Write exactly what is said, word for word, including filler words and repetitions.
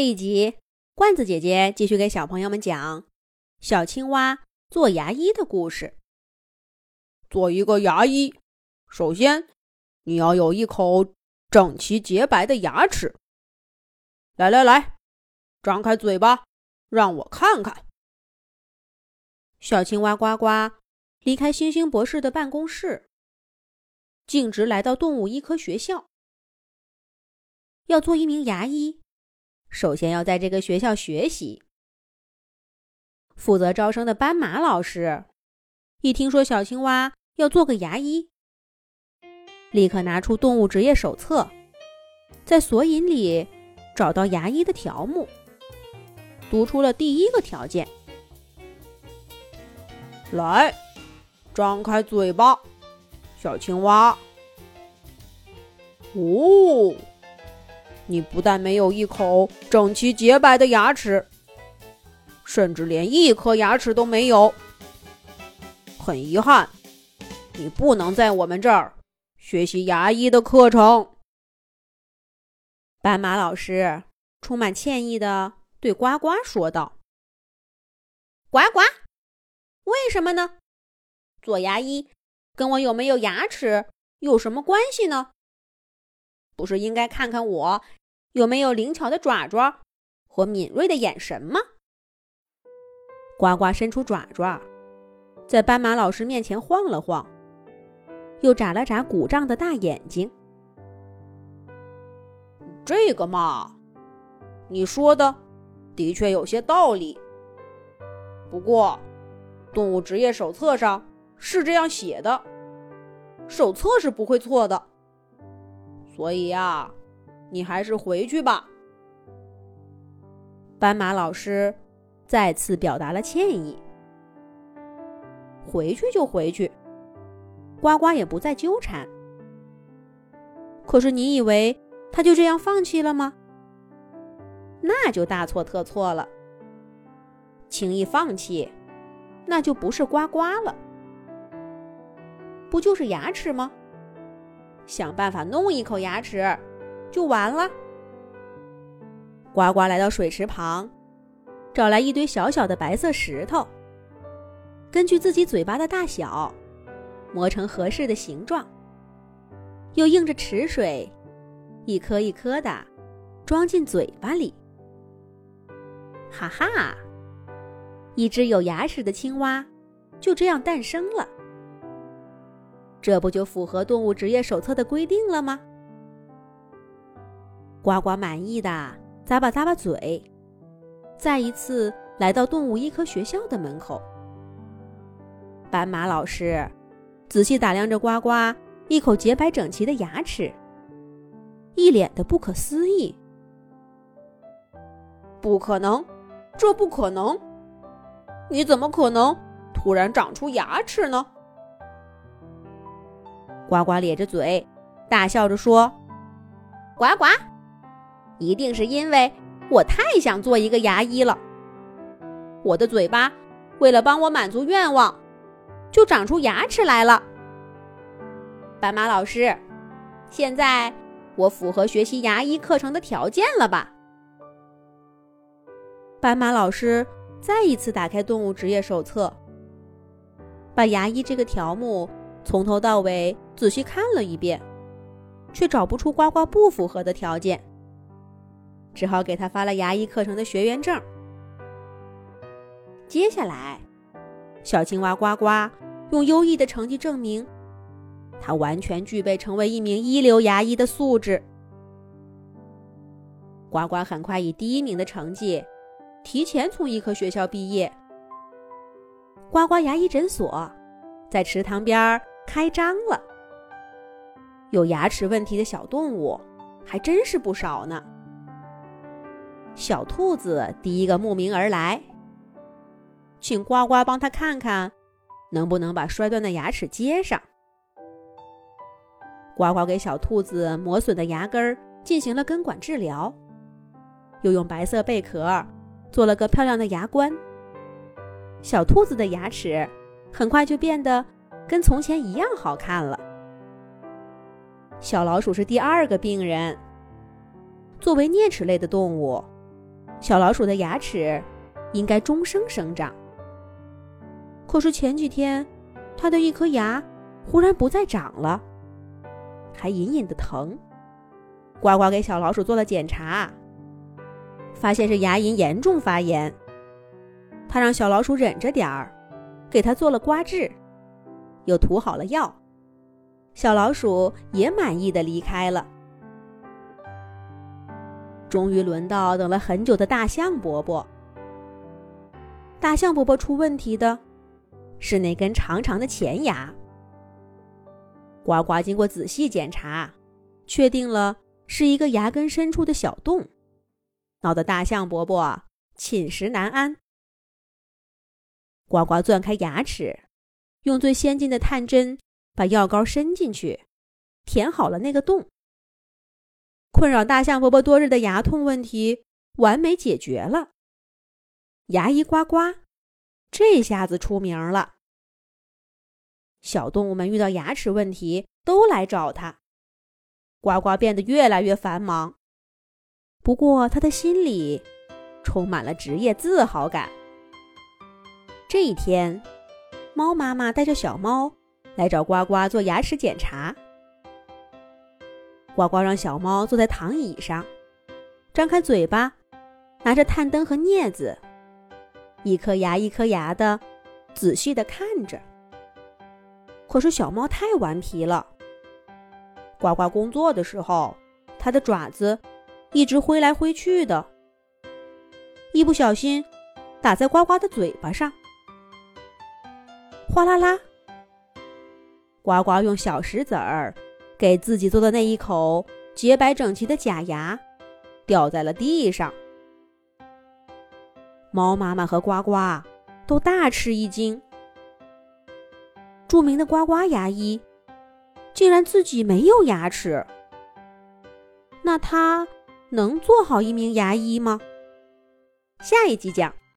这一集，罐子姐姐继续给小朋友们讲小青蛙做牙医的故事。 做一个牙医，首先你要有一口整齐洁白的牙齿。来来来，张开嘴巴，让我看看。 小青蛙呱呱离开星星博士的办公室，径直来到动物医科学校。要做一名牙医，首先要在这个学校学习。负责招生的斑马老师一听说小青蛙要做个牙医，立刻拿出动物职业手册，在索引里找到牙医的条目，读出了第一个条件： 来，张开嘴巴，小青蛙。哦，你不但没有一口整齐洁白的牙齿，甚至连一颗牙齿都没有。很遗憾，你不能在我们这儿学习牙医的课程。 斑马老师充满歉意地对呱呱说道：呱呱，为什么呢？做牙医跟我有没有牙齿有什么关系呢？不是应该看看我有没有灵巧的爪爪和敏锐的眼神吗？呱呱伸出爪爪，在斑马老师面前晃了晃，又眨了眨鼓胀的大眼睛。 这个嘛，你说的的确有些道理。不过，动物职业手册上是这样写的，手册是不会错的。所以呀，你还是回去吧。 斑马老师再次表达了歉意。回去就回去，呱呱也不再纠缠。可是你以为他就这样放弃了吗？那就大错特错了。轻易放弃，那就不是呱呱了。不就是牙齿吗？想办法弄一口牙齿就完了。呱呱来到水池旁，找来一堆小小的白色石头，根据自己嘴巴的大小磨成合适的形状，又映着池水一颗一颗的装进嘴巴里。哈哈，一只有牙齿的青蛙就这样诞生了。这不就符合动物职业手册的规定了吗？呱呱满意的咂巴咂巴嘴，再一次来到动物医科学校的门口。斑马老师仔细打量着呱呱一口洁白整齐的牙齿，一脸的不可思议。 不可能，这不可能！你怎么可能突然长出牙齿呢？ 呱呱咧着嘴大笑着说：呱呱，一定是因为我太想做一个牙医了。我的嘴巴为了帮我满足愿望，就长出牙齿来了。斑马老师，现在我符合学习牙医课程的条件了吧？斑马老师再一次打开动物职业手册，把牙医这个条目从头到尾仔细看了一遍，却找不出呱呱不符合的条件，只好给他发了牙医课程的学员证。接下来，小青蛙呱呱用优异的成绩证明他完全具备成为一名一流牙医的素质。呱呱很快以第一名的成绩提前从医科学校毕业。呱呱牙医诊所在池塘边开张了，有牙齿问题的小动物还真是不少呢。小兔子第一个慕名而来，请呱呱帮他看看能不能把摔断的牙齿接上。呱呱给小兔子磨损的牙根进行了根管治疗，又用白色贝壳做了个漂亮的牙冠。小兔子的牙齿很快就变得跟从前一样好看了。小老鼠是第二个病人，作为啮齿类的动物， 小老鼠的牙齿应该终生生长。可是前几天，它的一颗牙忽然不再长了，还隐隐的疼。呱呱给小老鼠做了检查，发现是牙龈严重发炎。他让小老鼠忍着点儿，给它做了刮治，又涂好了药。小老鼠也满意地离开了。终于轮到等了很久的大象伯伯。大象伯伯出问题的是那根长长的前牙。呱呱经过仔细检查，确定了是一个牙根深处的小洞，闹得大象伯伯寝食难安。呱呱钻开牙齿，用最先进的探针把药膏伸进去，填好了那个洞。困扰大象伯伯多日的牙痛问题完美解决了。牙医呱呱这下子出名了。小动物们遇到牙齿问题都来找他，呱呱变得越来越繁忙。不过他的心里充满了职业自豪感。这一天，猫妈妈带着小猫来找呱呱做牙齿检查。呱呱让小猫坐在躺椅上，张开嘴巴，拿着探灯和镊子，一颗牙一颗牙的仔细地看着。可是小猫太顽皮了，呱呱工作的时候，它的爪子一直挥来挥去的，一不小心打在呱呱的嘴巴上，哗啦啦，呱呱用小石子儿给自己做的那一口洁白整齐的假牙掉在了地上。猫妈妈和呱呱都大吃一惊。著名的呱呱牙医竟然自己没有牙齿，那他能做好一名牙医吗？下一集讲。